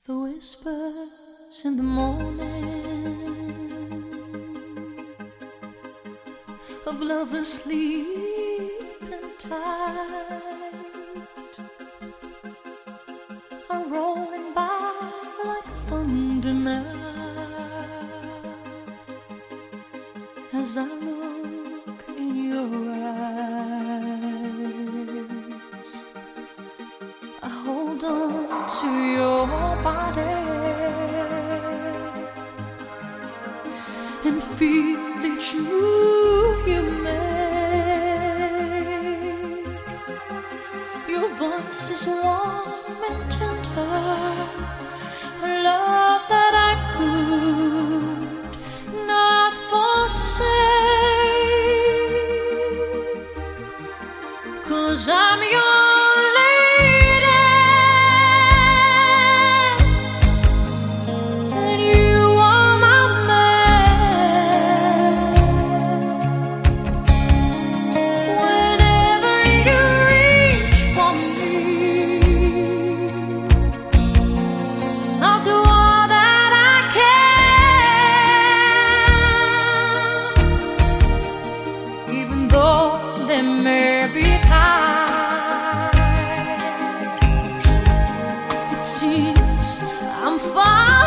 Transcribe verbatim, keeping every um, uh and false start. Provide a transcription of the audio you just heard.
The whispers in the morning of lovers sleeping tight are rolling by like thunder now as I look in your eyes. I hold on to your body and feel each move you make. Your voice is warm and tender, a love that I could not forsake, 'cause I'm your there may be times it seems I'm far